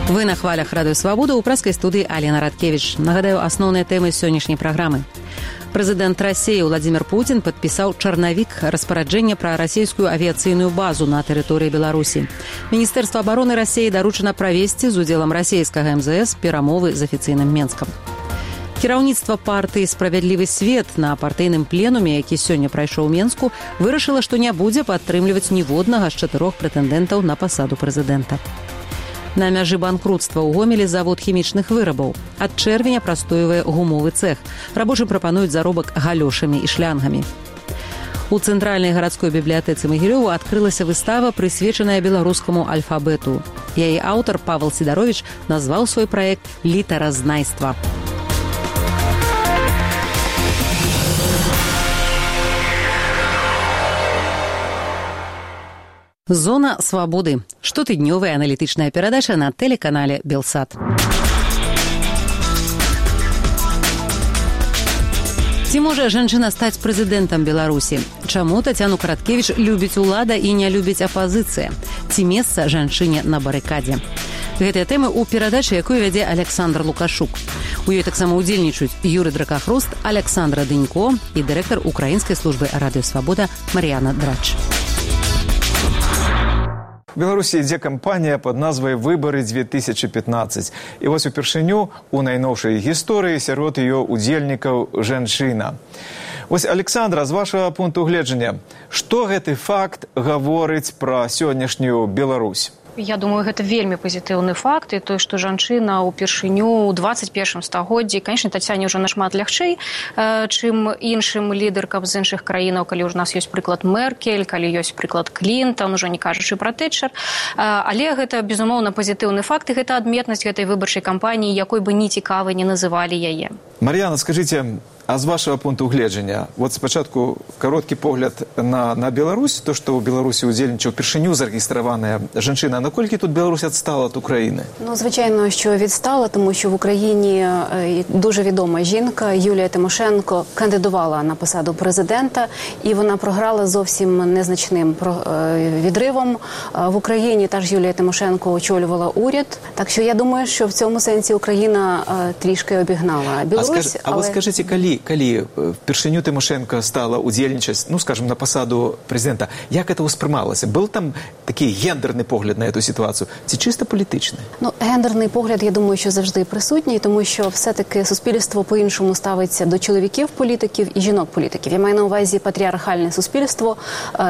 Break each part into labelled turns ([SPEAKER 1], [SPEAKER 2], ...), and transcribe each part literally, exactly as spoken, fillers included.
[SPEAKER 1] Вы на хвалях Радыё Свабода, у прэскай студыі Алена Радкевіч. Нагадаю, асноўныя тэмы сённяшняй праграмы. Прэзідэнт Расіі Владзімир Путін падпісаў чарнавік распараджэння пра расійскую авіяцыйную базу на тэрыторыі Беларусі. Міністэрства абароны Расіі даручана правесці з удзелам расійскага эм зэ эс перамовы з афіцыйным Менскам. Кіраўніцтва партыі «Справядлівы свет» на партыйным пленуме, які сёння прайшоў у Менску, вырашыла, што не будзе падтрымліваць ніводнага з чатырох прэтэндэнтаў на пасаду прэзідэнта. На мяжы банкрутства ў Гомелі завод хімічных вырабаў. Ад чэрвеня прастойвае гумовы цэх. Рабочым прапануюць заробак галёшамі і шлянгамі. У цэнтральнай гарадской бібліятэцы Магілёва адкрылася выстава, прысвечаная беларускаму альфабету. Яе аўтар Павел Сідарович назваў свой праект «Літаразнайства». Зона свабоды. Штотыднёвая аналітычная перадача на тэлеканале Белсат. Ці можа жанчына стаць прэзідэнтам Беларусі? Чаму Тацяну Караткевіч любіць улада і не любіць апазіцыя? Ці месца жанчыне на барыкадзе? Гэтыя тэмы ў перадачы, якую вядзе Александр Лукашук. У ёй таксама ўдзельнічаюць Юры Дракахруст, Александра Дынько і дырэктар украінскай службы Радыё Свабода Мар'яна Драч.
[SPEAKER 2] У Беларусі ідзе кампанія пад назвай «Выбары две тысячи пятнадцать». І вось упершыню у найноўшай гісторыі сярод яе удзельнікаў жанчына. Вось, Александра, з вашага пункту гледжання, што гэты факт гаворыць пра сённяшнюю Беларусь?
[SPEAKER 3] Я думаю, гэта вельмі пазітыўны факт, і той, што жанчына ўпершыню ў двадцать першым стагоддзі, канешне, Тацяне ўжо нашмат лягчэй, чым іншым лідаркам з іншых краінаў, калі ў нас ёсць прыклад Меркель, калі ёсць прыклад Клінтон, ужо не кажучы пра Тэтчер. Але гэта, безумоўна, пазітыўны факт, і гэта адметнасць гэтай выбарчай кампаніі, якой бы ні цікавай не называлі яе.
[SPEAKER 2] Мар'яна, скажыце, а з вашага пункту гледжання, вот спачатку кароткі погляд на, на Беларусь, то, што ў Беларусі удзельнічаў першыню зарэгістраваная жанчына, наколькі тут Беларусь адстала ад України?
[SPEAKER 4] Ну, звичайно, що відстала, тому що в Україні дуже відома жінка Юлія Тимошенко кандидувала на посаду президента, і вона програла зовсім незначним відривом. В Україні теж Юлія Тимошенко очолювала уряд, так що я думаю, що в цьому сенсі Україна трішки обігнала Білорусь.
[SPEAKER 2] А, скаж,
[SPEAKER 4] але...
[SPEAKER 2] а ви скажіть, коли калі впершыню Тимошенко стала удзельнічаць, ну, скажем, на посаду президента, як это успрымалася? Был там такий гендерний погляд на эту ситуацію? Ці чисто політичний?
[SPEAKER 4] Ну, гендерний погляд, я думаю, що завжди присутній, тому що все-таки суспільство по-іншому ставиться до чоловіків-політиків і жінок-політиків. Я маю на увазі патріархальне суспільство,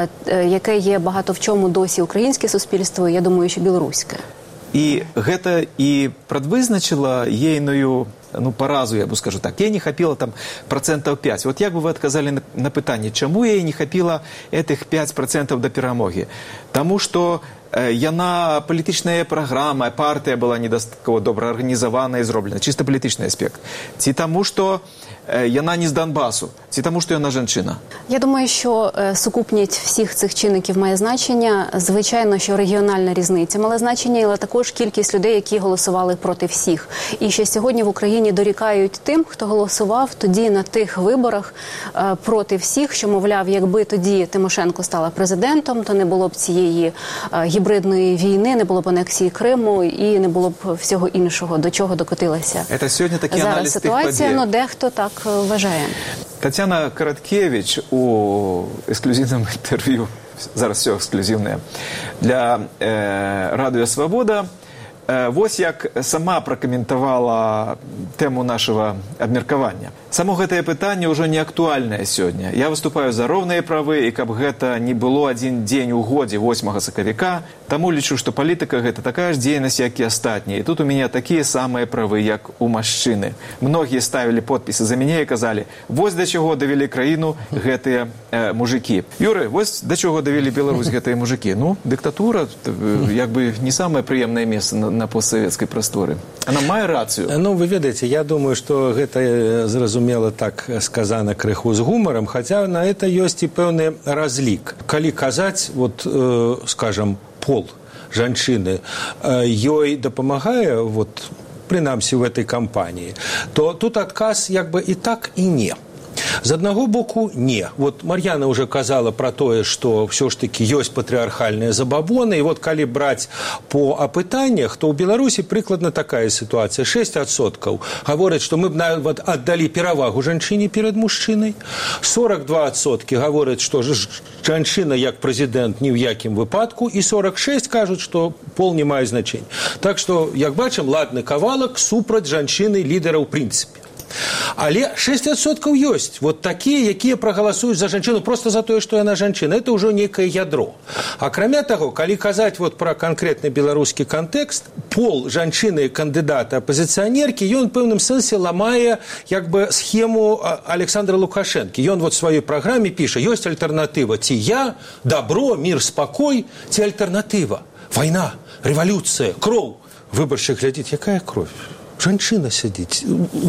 [SPEAKER 4] яке є багато в чому досі українське суспільство, я думаю, що білоруське.
[SPEAKER 2] І гэта і прадвызначыла ейную, ну, паразу, я бы скажу так. Ей не хапіла там процентаў пять. Вот як бы вы адказалі на, на пытанне, чаму ей не хапіла этих пять процентаў да перамогі? Таму што э, яна палітычная праграма, партыя была недастаткова добра арганізавана і зроблена, чыста палітычны аспект. Ці таму, што яна не з Донбасу, ці тому, що вона жінчина?
[SPEAKER 4] Я думаю, що сукупність всіх цих чинників має значення. Звичайно, що регіональна різниця мала значення, але також кількість людей, які голосували проти всіх. І ще сьогодні в Україні дорікають тим, хто голосував тоді на тих виборах проти всіх, що, мовляв, якби тоді Тимошенко стала президентом, то не було б цієї гібридної війни, не було б анексії Криму і не було б всього іншого, до чого докотилася
[SPEAKER 2] Це сьогодні такий аналіз тих подій.
[SPEAKER 4] Зараз ситуація, ну, дехто так вважає.
[SPEAKER 2] Тацяна Караткевіч у ексклюзивному інтерв'ю, зараз все ексклюзивне, для е, Радіо Свобода, е, вось як сама пракаментавала тему нашего абмеркавання. Само гэтае пытанне ўжо не актуальнае сёння. Я выступаю за роўныя правы, і каб гэта не было адзін дзень у годзе восьмага сакавіка, таму лічу, што палітыка гэта такая ж дзейнасць, як і астатнія. І тут у мяне такія самыя правы, як у мужчыны. Многія ставілі подпісы за мяне і казалі, вось да чаго давялі краіну гэтыя э, мужыкі. Юры, вось да чаго давялі Беларусь гэтыя мужыкі? Ну, дыктатура, як бы не самае прыемнае месца на, на постсавецкай прасторы. Она мае рацыю.
[SPEAKER 5] Ну, вы ведаеце, я думаю, што гэта зразумела так сказано крыху з гумарам, хотя на это ёсць і пэўны разлік. Калі казаць, вот, э, скажем, пол жанчыны э, ёй дапамагае, вот, прынамсі в этой кампании, то тут адказ як бы і так, і не. З аднаго боку, не. Вот Мар'яна уже казала про тое, што ўсё ж таки ёсць патрыархальныя забабоны, і вот калі браць по апытаннях, то ў Беларусі прыкладна такая сітуацыя. шэсць адсоткаў гавораць, што мы б нават аддалі перавагу жанчыне перад мужчынай. сорок два адсоткі гавораць, што жанчына як прэзідэнт ні ў якім выпадку, і сорок шэсць кажуць, што пол не мае значэння. Так што, як бачым, ладны кавалак супраць жанчыны лідара ў прынцыпе. Але шэсць адсоткаў ёсць вот такія, якія прагаласуюць за жанчыну просто за тое, што яна жанчына. Это ўжо некае ядро. Акрамя таго, калі казаць вот пра канкрэтны беларускі кантэкст, пол жанчыны кандыдата апазіцыянеркі, ён у пэўным сэнсе ламае як бы схему Александра Лукашэнкі. Ён вот в сваёй праграме піша: ёсць альтэрнатыва, ці я, добро, мир, спакой, ці альтэрнатыва, вайна, рэвалюцыя, кроў. Выбаршчык глядзіць, якая кровь? Жанчына сядзіць.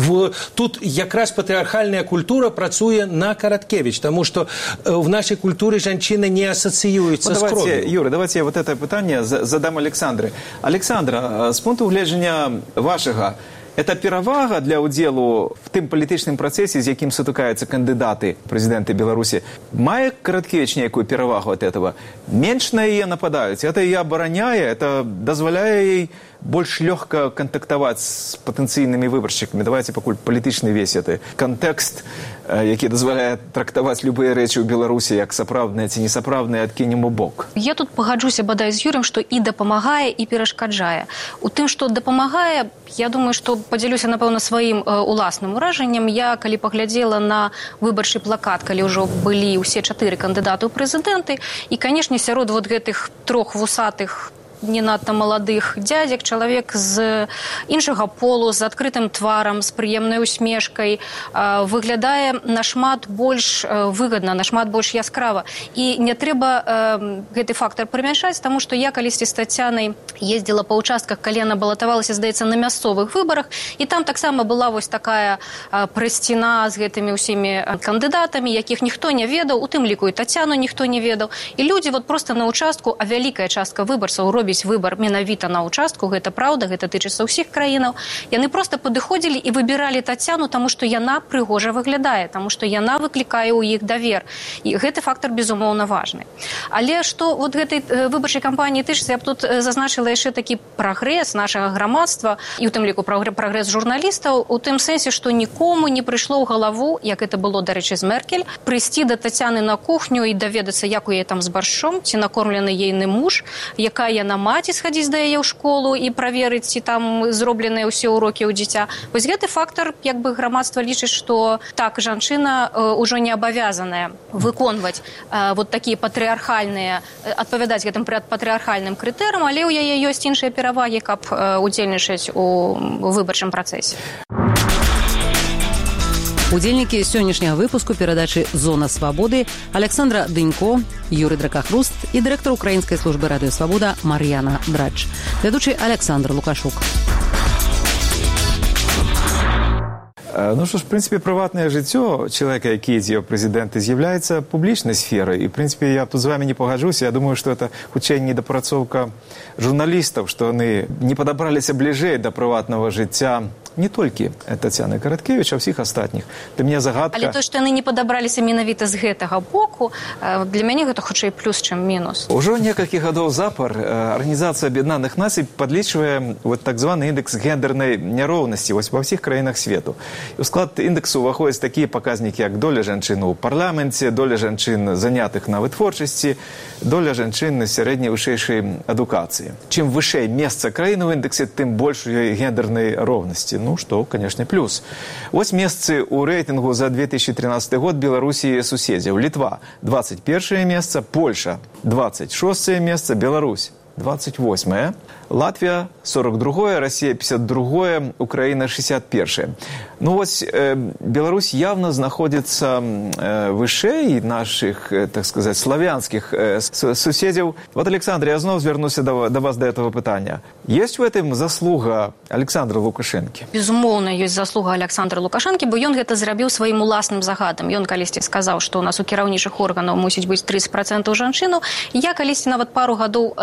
[SPEAKER 5] Тут якраз патрыархальная культура працуе на Караткевич, тому что в нашей культуре жанчына не ассоциируется
[SPEAKER 2] вот
[SPEAKER 5] с кровью.
[SPEAKER 2] Юра, давайте я вот это питание задам Александре. Александра, с пункту гледжання вашего, это перавага для удзелу в тым палітычным працэсе, з якім сутыкаюцца кандыдаты прэзідэнты Беларусі, мае Караткевич нейкую перавагу от этого? Менш на яе нападаюць, это яе абараняе, это дазваляе ей больш лёгка кантактаваць з патэнцыйнымі выбаршчыкамі. Давайте пакуль палітычны весь гэты кантэкст, які дазваляе трактаваць любыя рэчы ў Беларусі як сапраўдныя ці несапраўдныя, адкінем у бок.
[SPEAKER 3] Я тут пагаджуся бадай з Юрым, што і дапамагае, і перашкаджае. У тым, што дапамагае, я думаю, што падзялюся, напэўна, сваім уласным уражаннем. Я, калі паглядзела на выбарчы плакат, калі ўжо былі ўсе чатыры кандыдаты ў прэзідэнты, і, канешне, сярод вот гэтых трох вусатых не надта маладых дзядзек, чалавек з іншага полу, з адкрытым тварам, з прыемнай усмешкай, выглядае нашмат больш выгадна, нашмат больш яскрава. І не трэба гэты фактар прымяншаць, таму што я калісьці з Тацянай ездзіла па ўчастках, калі яна балатавалася, здаецца, на мясцовых выбарах, і там таксама была вось такая прасціна з гэтымі ўсімі кандыдатамі, якіх ніхто не ведаў, у тым ліку і Тацяну ніхто не ведаў. І людзі вот проста на ўчастку, а вялікая частка выбарцаў робіць выбор менавіта на ўчастку, гэта праўда, гэта тычыцца ўсіх краінаў. Яны проста падыходзілі і выбіралі Тацяну, таму што яна прыгожа выглядае, таму што яна выклікае ў іх давер. І гэты фактар, безумоўна, важны. Але што вот гэтай выбарчай кампаніі тычыцца, я б тут зазначыла яшчэ такі прагрэс нашага грамадства, і ў тым ліку прагрэс журналістаў, у тым сэнсе, што нікому не прыйшло ў галаву, як гэта было, дарэчы, з Меркель, прыйсці да Тацяны на кухню і даведацца, як у яе там з баршчом, ці накормлены ейны муж, якая яна маці, схадзіць да яе ў школу і праверыць, ці там зробленыя ўсе ўрокі ў дзіця. Вось гэты фактар, як бы грамадства лічыць, што так, жанчына ўжо не абавязаная выконваць вот такія патрыархальныя, адпавядаць гэтым патрыархальным крытэрам, але ў яе ёсць іншыя перавагі, каб удзельнічаць у выбарчым працэсе.
[SPEAKER 1] Удзельнікі сённяшняга выпуску перадачы «Зона свабоды» Александра Дынько, Юрый Дракахруст і дырэктар украінскай службы радыё «Свабода» Мар'яна Драч. Вядучы Александр Лукашук.
[SPEAKER 2] Ну що ж, в принципі, приватне життя чоловіка, який є президентом, з'являється публічною сферою. І, в принципі, я тут з вами не погоджусь. Я думаю, що це хоча недопрацовка журналістів, що вони не підібралися ближче до приватного життя не тільки Тацяни Караткевич, а всіх остальних. Для мене загадка...
[SPEAKER 3] Але то, що вони не підібралися менавіта з гэтага боку, для мене гэта хутчэй плюс, чым мінус.
[SPEAKER 2] Уже некалькі гадоў запар Организация Объединенных Наций подлічвае вот так званы індекс гендернай няроўнасці вось во всіх краінах свету. У склад індексу ўваходзяць такія паказнікі, як доля жанчын у парламенце, доля жанчын занятых на вытворчасці, доля жанчын на сярэдняй вышэйшай адукацыі. Чым вышэй месца краіны ў індексе, тым больш у ёй гендернай роўнасці. Ну, што, конечно, плюс. Вось месцы ў рэйтынгу за две тысячи тринадцатый год Беларусі суседзяў. Літва – двадцать первое месца, Польша – двадцать шестое месца, Беларусь – двадцать восьмое, Латвия – сорок другое, Россия – пятьдесят другое, Украина – шестьдесят первое. Ну вот э, Беларусь явно находится э, выше наших, э, так сказать, славянских э, суседей. Вот, Александр, я снова звернусь до, до вас до этого питания. Есть в этом заслуга Александра Лукашенко?
[SPEAKER 3] Безумоўна, ёсць заслуга Александра Лукашенко, бо ён гэта зрабіў сваім уласным загадам. Ён калісьці сказаў, што у нас у кіраўнічых органаў мусіць быць тридцать процентов жанчынаў. Я калісьці нават пару гадоў э, таму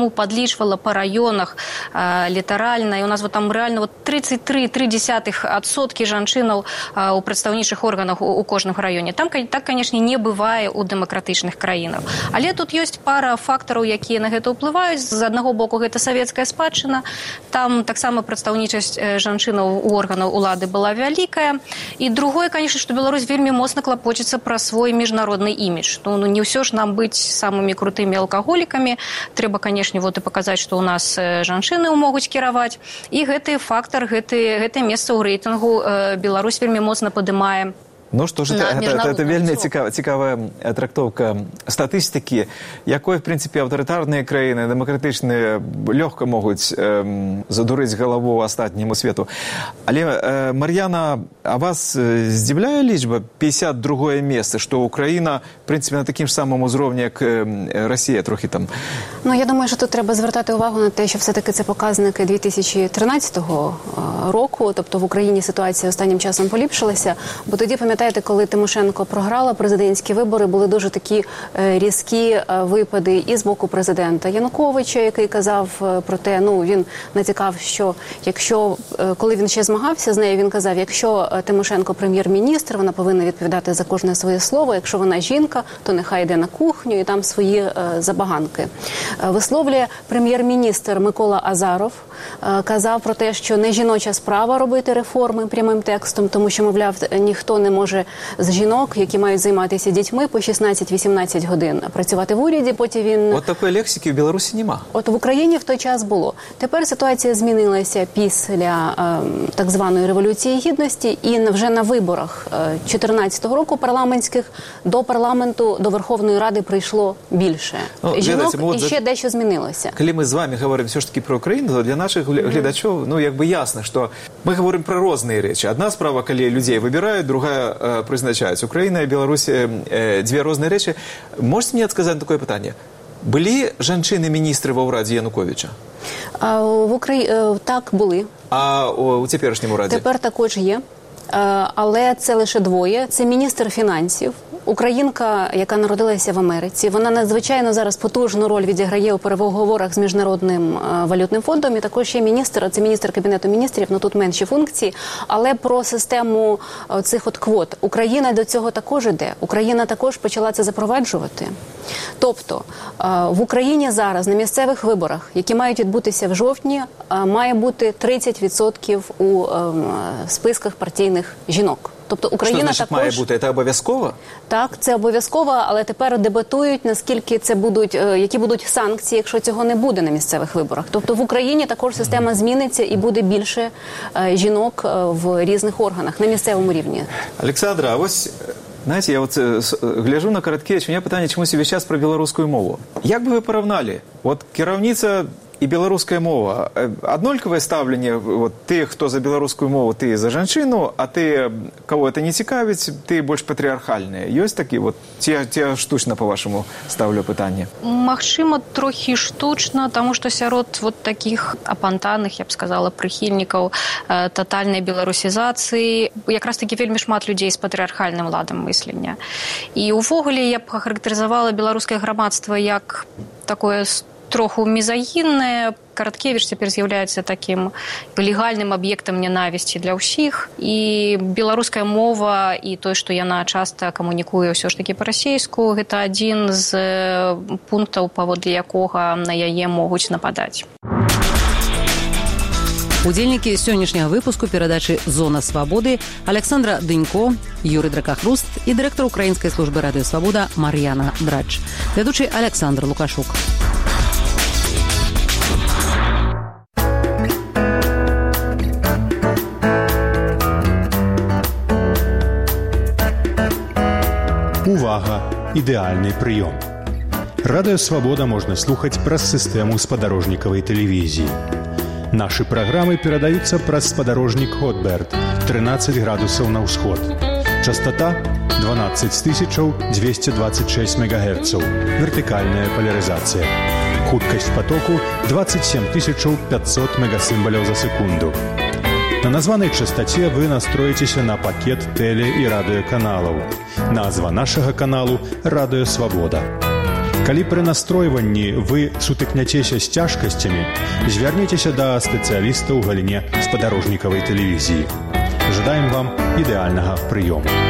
[SPEAKER 3] ну, подлічвала по районах э, літаральна, і у нас вот там реально вот тридцать три целых три десятых адсоткі жанчынаў э, у прадстаўнічых органах у, у кожным раёне. Там, так, конечно, не бывае у дэмакратычных краінах. Але тут ёсць пара фактараў, якія на гэта ўплываюць. З аднаго боку, гэта савецкая спадчына. Там таксама прадстаўнічасць э, жанчынаў у органаў улады была вялікая. І другое, конечно, што Беларусь вельмі моцна клапочецца пра свой міжнародны імідж. Ну, ну не ўсё ж нам быць самымі крутымі алкаголікамі. Трэба, конечно, вот і паказаць, што ў нас э, жанчыны могуць кіраваць. І гэты фактар, гэты, гэтае месца ў рэйтынгу э, Беларусь вельмі моцна падымае.
[SPEAKER 2] Ну што ж, гэта, гэта, гэта вельмі цікава, цікавая трактоўка статыстыкі, якой, в прынцыпе, аўтарытарныя краіны, дэмакратычныя, лёгка могуць э, задурыць галаву астатняму свету. Але, э, Мар'яна, а вас здзіўляе лічба пятьдесят другое месца, што Украіна, в прынцыпе, на такім ж самым узроўні, як Росія, трохи там?
[SPEAKER 4] Ну, я думаю, що тут треба звертати увагу на те, що все-таки це показники дві тисячі тринадцятого року, тобто в Україні ситуація останнім часом поліпшилася, бо тоді, пам'ятаєте, коли Тимошенко програла президентські вибори, були дуже такі різкі випади і з боку президента Януковича, який казав про те, ну, він натякав, що якщо, коли він ще змагався з нею, він казав, якщо Тимошенко прем'єр-міністр, вона повинна відповідати за кожне своє слово, якщо вона жінка, то нехай йде на кухню і там свої забаганки. Висловлює прем'єр-міністр Микола Азаров, казав про те, що не жіноча справа робити реформи прямим текстом, тому що, мовляв, ніхто не може з жінок, які мають займатися дітьми по шістнадцять-вісімнадцять годин працювати в уряді, потім він...
[SPEAKER 2] От такої лексики в Білорусі нема.
[SPEAKER 4] От в Україні в той час було. Тепер ситуація змінилася після е, так званої Революції Гідності, і вже на виборах чотирнадцятого року парламентських до парламенту, до Верховної Ради прийшло більше ну, жінок, і от, ще дещо змінилося.
[SPEAKER 2] Коли ми з вами говоримо все ж таки про Україну, то для наших глядачів, mm-hmm. ну, якби ясно, що ми говоримо про різні речі. Одна справа, коли людей вибирають, другая э, призначається. Україна і Білорусь э, э, дві різні речі. Можете мені сказати на таке питання? Були жінки-міністри в Раді Януковича?
[SPEAKER 4] А, в Украї... Так, були.
[SPEAKER 2] А у теперішньому Раді?
[SPEAKER 4] Тепер також є. Але це лише двоє. Це міністр фінансів, українка, яка народилася в Америці. Вона надзвичайно зараз потужну роль відіграє у переговорах з Міжнародним валютним фондом. І також є міністр, це міністр Кабінету міністрів, ну тут менші функції. Але про систему цих от квот. Україна до цього також іде. Україна також почала це запроваджувати. Тобто в Україні зараз на місцевих виборах, які мають відбутися в жовтні, має бути тридцять відсотків у списках партійних жінок. Тобто Україна
[SPEAKER 2] що значить
[SPEAKER 4] також
[SPEAKER 2] має бути? Це обов'язково?
[SPEAKER 4] Так, це обов'язково, але тепер дебатують, наскільки це будуть, які будуть санкції, якщо цього не буде на місцевих виборах. Тобто в Україні також система зміниться і буде більше жінок в різних органах на місцевому рівні.
[SPEAKER 2] Олександра, ось знаете, я вот гляжу на Караткевич, у меня питание чомусь весь час про белорусскую мову. Як бы вы поравнали? Вот керовница и белорусская мова. Однольковое ставление, вот ты, кто за белорусскую мову, ты за женщину, а ты, кого это не цікавить, ты больше патриархальные. Есть такие вот? Те, те штучно, по-вашему, ставлю питання.
[SPEAKER 3] Магчыма, трохи штучно, потому что сярод вот таких апантаных, я б сказала, прыхільнікаў э, тотальной беларусізацыі, якраз таки вельмі шмат людзей з патрыархальным ладам мыслення. І увогуле я б характарызавала беларускае грамадства як такое троху мізагіннае. Караткевич цяпер з'яўляецца такім легальным аб'ектам нянавісці для ўсіх. І беларуская мова і тое, што яна часта камунікуе ўсё ж такі па-расейску, гэта адзін з пунктаў, паводле якога на яе могуць нападаць.
[SPEAKER 1] Удзельнікі сённяшняга выпуску перадачы «Зона свабоды» Александра Дынько, Юрый Дракахруст і дырэктар украінскай службы радыё «Свабода» Мар'яна Драч. Вядучы Александр Лукашук.
[SPEAKER 6] Увага! Ідэальны прыём. Радыё «Свабода» можна слухаць праз сістэму спадарожнікавай тэлевізіі. Нашы праграмы перадаюцца праз спадарожнік Хотберт, трынаццаць градусаў на ўсход. Частота дванаццаць тысяч двести двадцать шесть мегагерцаў. Вертыкальная полярызацыя. Хуткасць потоку двадцать семь тысяч пятьсот мегасімбаляў за секунду. На названай частоце вы настроіцеся на пакет тэле- і радыёканалаў. Назва нашага каналу «Радыё Свабода». Калі пры настройванні вы сутыкняцеся з цяжкасцямі, звярніцеся да спецыяліста ў галіне спадарожнікавай тэлевізіі. Жадаем вам ідэальнага прыёму.